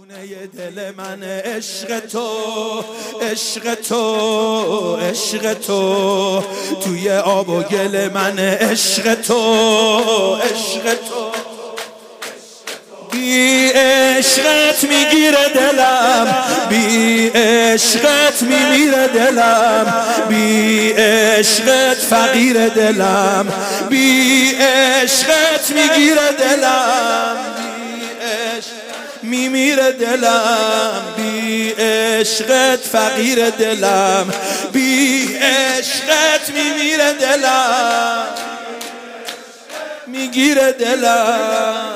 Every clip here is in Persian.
بهونه دل من عشق تو، عشق تو، عشق تو، توی آب و گل من عشق تو، عشق تو، بی عشقت میگیره دلم، بی عشقت میمیره دلم، بی عشقت فقیر دلم، بی عشقت میگیره دلم، میمیره دلم، بی عشقت فقیر دلم، بی عشقت میمیره دلم، میگیره دلم،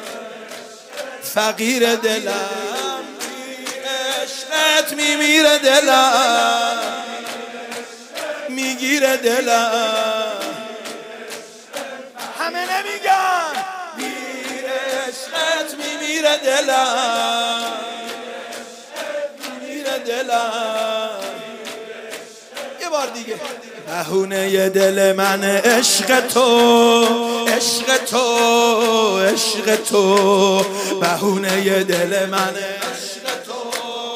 فقیر دلم، بی عشقت میمیره دلم، میگیره دلم. همه نمیگن بی عشقت میمیره دلم، میمیره دلم. یه بار دیگه. بهونه دل من عشق تو، عشق تو، عشق تو، بهونه دل من عشق تو،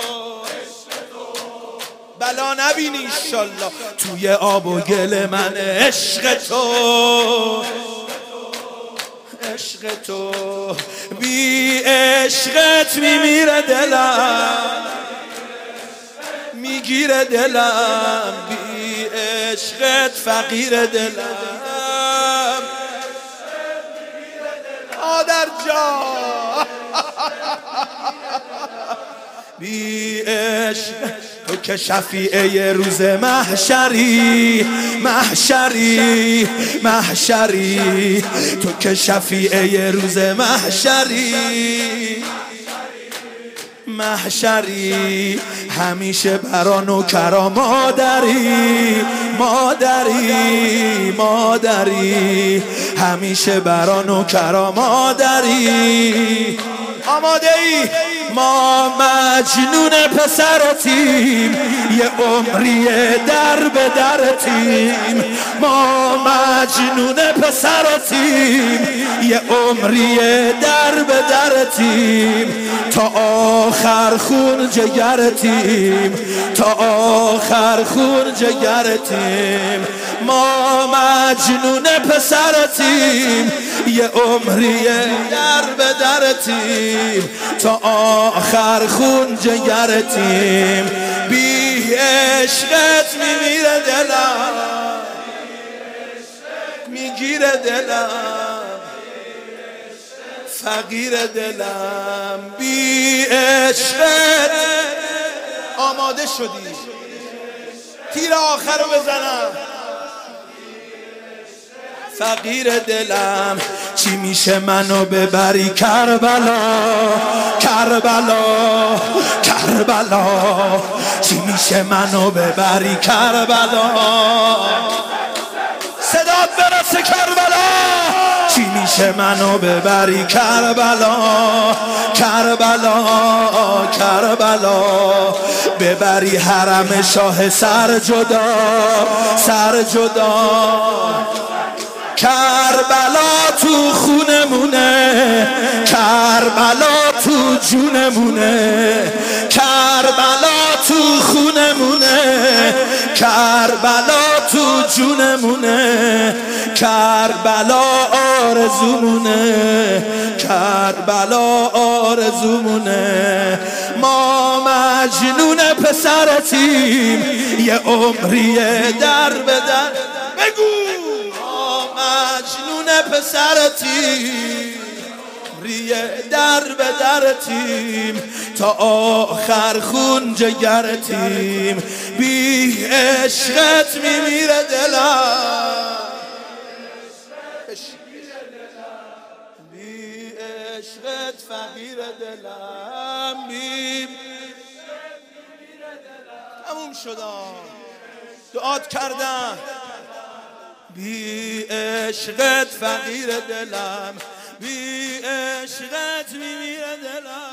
بلا نبینی انشالله توی آب و گل من عشق تو، عشق تو، بی عشقت میمیره دلم، میگیره دلم، بی عشقت فقیر دلم. مادر جان بی عشق تو که شفیعه روز محشری، محشری، محشری، تو که شفیعه روز محشری، محشری، همیشه برا نوکرا مادری، مادری، مادری، همیشه برا نوکرا مادری. آماده ای؟ ما مجنون پسرتیم، یه عمری در به درتیم، ما مجنون پسرتیم، یه عمری در به درتیم، تا آخر خون جگرتیم، تا آخر خون جگرتیم، ما مجنون پسرتیم، یه عمری در به درتیم، تا آخر خون جگرتیم، بی عشقت میمیره دلم، میگیره دلم، فقیر دلم، بی عشقت. آماده شدی تیر آخر رو بزنم. فقیر دلم، چی میشه منو ببری کربلا، کربلا، کربلا، چی میشه منو ببری کربلا، صدات برسه کربلا، چی میشه منو ببری کربلا، کربلا، کربلا، ببری حرم شاه سر جدا، سر جدا، کربلا تو خونمونه، کربلا تو جونمونه، کربلا تو خونمونه، کربلا تو جونمونه، کربلا آرزومونه، کربلا آرزومونه، ما مجنون پسرتیم، یه عمری در به در. بگو مجنون پسرتیم، ریه در به درتیم، تا آخر خون جگرتیم، بی عشقت میمیره دلم، بی عشقت فقیر دلم، بی تموم شدم دعات کردم، بی عشقت فقیر دلم، بی عشقت میمیره دلم.